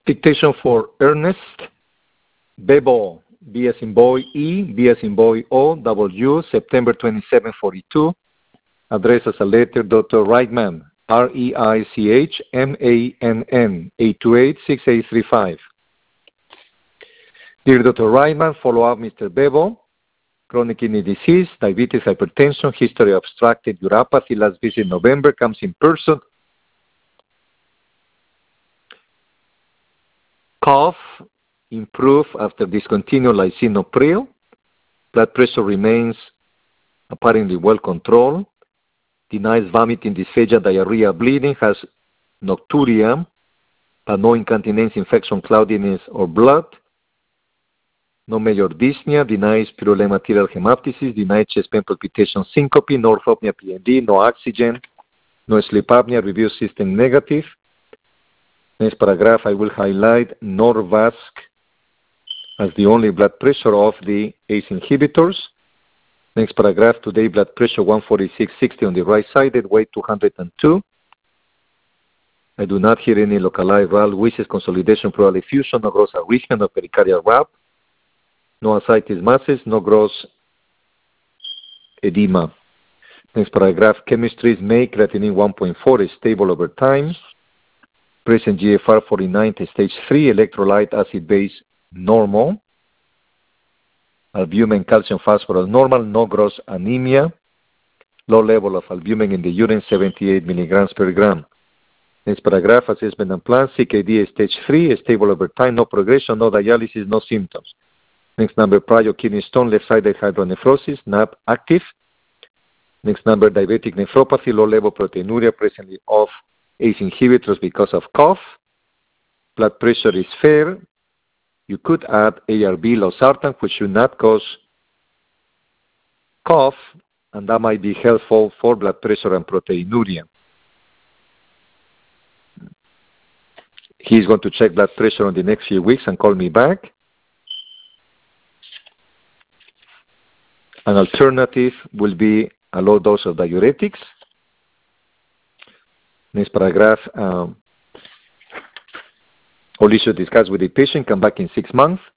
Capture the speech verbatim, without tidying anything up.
Dictation for Ernest Bebo, B as in boy, E, B as in boy, O, W, September twenty-seventh, forty-two. Address as a letter, Doctor Reichmann, R E I C H M A N N, eight two eight, six eight three five. Dear Doctor Reichmann, follow up Mister Bebo, chronic kidney disease, diabetes, hypertension, history of obstructive uropathy, last visit in November, comes in person. Cough, improve after discontinued lisinopril. Blood pressure remains apparently well controlled. Denies vomiting, dysphagia, diarrhea, bleeding. Has nocturia, but no incontinence, infection, cloudiness, or blood. No major dyspnea. Denies purulent arterial hemoptysis. Denies chest pain, palpitation, syncope. No orthopnea, P N D. No oxygen. No sleep apnea. Review system negative. Next paragraph, I will highlight Norvasc as the only blood pressure of the A C E inhibitors. Next paragraph, today blood pressure one forty-six sixty on the right side, weight two hundred two. I do not hear any localized valve, wishes, consolidation, pleural effusion, no gross arrhythmia, no pericardial rap, no ascites masses, no gross edema. Next paragraph, chemistries make creatinine one point four is stable over time. Present G F R forty-nine to stage three, electrolyte acid base normal. Albumin, calcium, phosphorus normal, no gross anemia. Low level of albumin in the urine, seventy-eight milligrams per gram. Next paragraph, assessment and plan, C K D stage three, stable over time, no progression, no dialysis, no symptoms. Next number, prior kidney stone, left-sided hydronephrosis, N A B active. Next number, diabetic nephropathy, low level proteinuria, presently off A C E inhibitors because of cough. Blood pressure is fair. You could add A R B losartan, which should not cause cough, and that might be helpful for blood pressure and proteinuria. He's going to check blood pressure in the next few weeks and call me back. An alternative will be a low dose of diuretics. Next paragraph, um, all issues discussed with the patient, come back in six months.